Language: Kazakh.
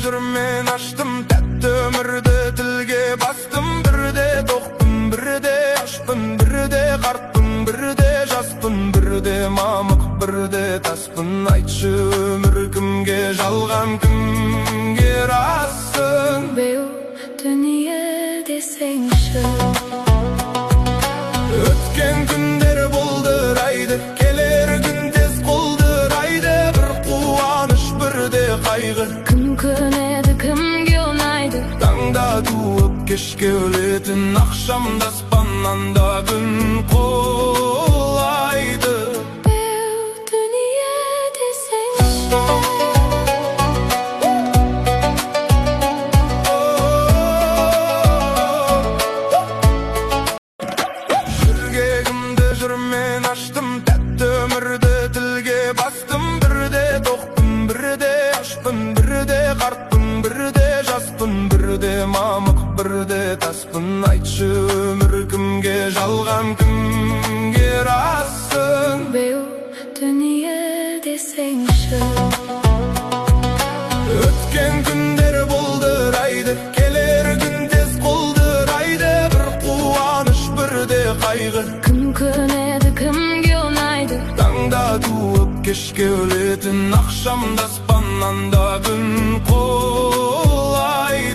жүрмен аштым, тәтті өмірді тілге бастым. Бірде тоқпын, бірде ашпын, бірде қартпын, бірде жаспын, бірде мамық, бірде таспын. Айтшы, өмір кімге жалған, кімге рассың? Беу дүние десеңші. Өткен күндер болдырайды, келер күн тез қолдырайды. Бір қуаныш, бірде қайғы. Кім көнеді, кімге ұнайды? Таңда туып, кешке өлетін, ақшамда аспаннан да күн қолайды. Беу дүние десеңші. Жүргегімді жүрмен аштым, тәтті өмірді тілге бастым. Бірде тоқпын, бірде ашпын, бірде қартпын, бірде жаспын, бірде мамық, бірде таспын. Айтшы, өмір кімге жалған, кімге рассың? Беу дүние десеңші. Өткен күндер болдырайды, келер күн тез қолдырайды. Бір қуаныш, бірде қайғы. Кім көнеді, кімге ұнайды? Таңда туып, кешке өлетін, ақшамда аспаннан да күн қолайды.